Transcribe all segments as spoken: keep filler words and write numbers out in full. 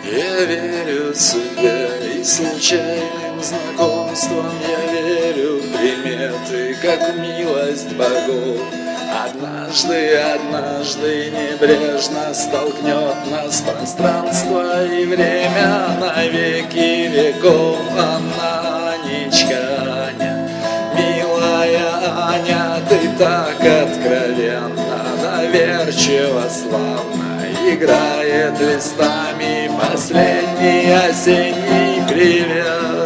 Я верю судьбе и случайным знакомствам. Я верю в приметы, как в милость богов. Однажды, однажды небрежно столкнет нас пространство и время на веки веков. Анна, Анечка, Аня, милая Аня, ты так откровенно, доверчиво, славно играет листами последний осенний привет.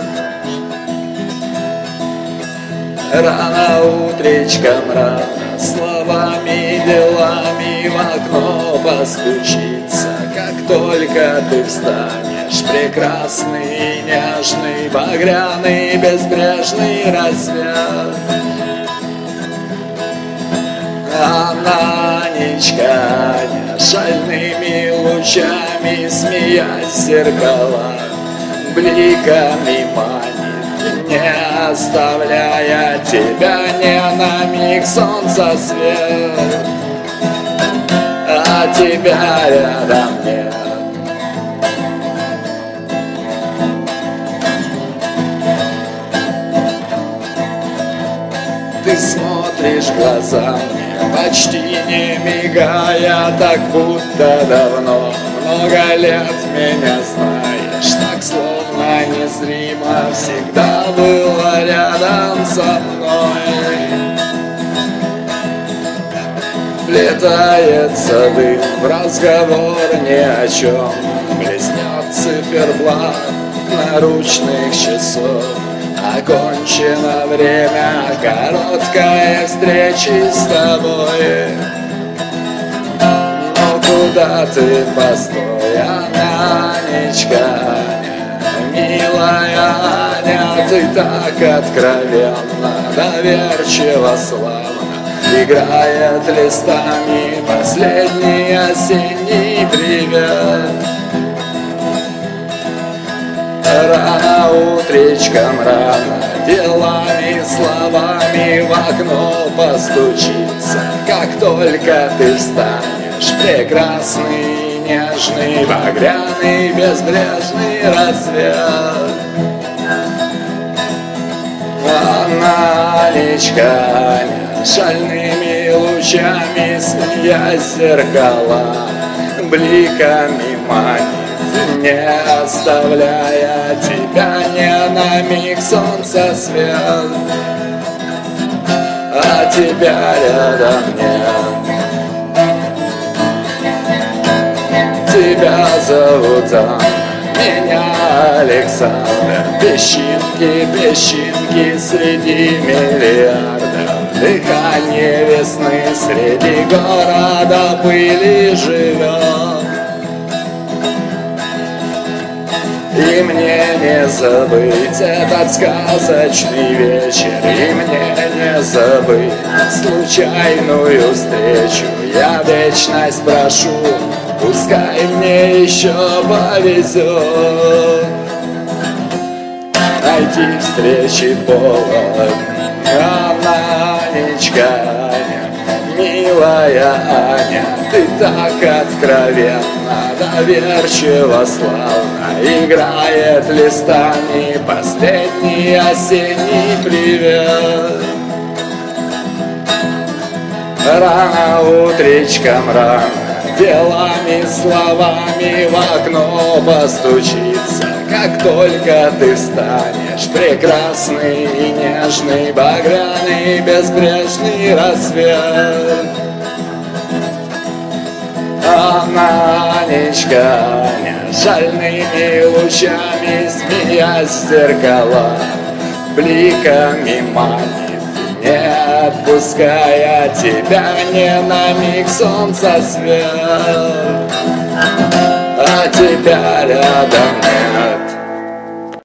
Рано утречком, рано словами, делами в окно постучится. Как только ты встанешь, прекрасный, нежный, багряный, безбрежный рассвет. Анна, Анечка, Аня, шальными лучами, смеясь в зеркала, бликами манит, не оставляя тебя ни на миг солнца свет. А тебя рядом нет. Ты смотришь глазами, почти не мигая, так будто давно, много лет меня знаешь, так словно незримо всегда была рядом со мной. Плетается дым в разговор ни о чем, блеснет циферблат наручных часов. Окончено время короткой встречи с тобой. Но куда ты, постой, Аня, Анечка, Аня, милая Аня, ты так откровенно, доверчиво, славно играет листами последний осенний привет. Рано утречком, рано делами, словами в окно постучится. Как только ты встанешь, прекрасный, нежный, багряный, безбрежный рассвет. Анна, Анечка, Аня, шальными лучами, смеясь в зеркала, бликами манит, не оставляя тебя ни на миг солнца свет. А тебя рядом нет. Тебя зовут Анна, меня Александр. Песчинки, песчинки среди миллиардов. Дыхание весны среди города пыли живет. И мне не забыть этот сказочный вечер, и мне не забыть случайную встречу. Я вечность прошу, пускай мне еще повезет найти встречи повод. Анна, Анечка, Аня, милая Аня, ты так откровенно, доверчиво, славно играет листами последний осенний привет. Рано утречком, рано делами, словами в окно постучится. Как только ты встанешь, прекрасный и нежный, багряный, безбрежный рассвет. Анна, Анечка, Аня, шальными лучами, смеясь в зеркала, бликами манит, не отпуская тебя ни на миг солнца свет. А тебя рядом нет.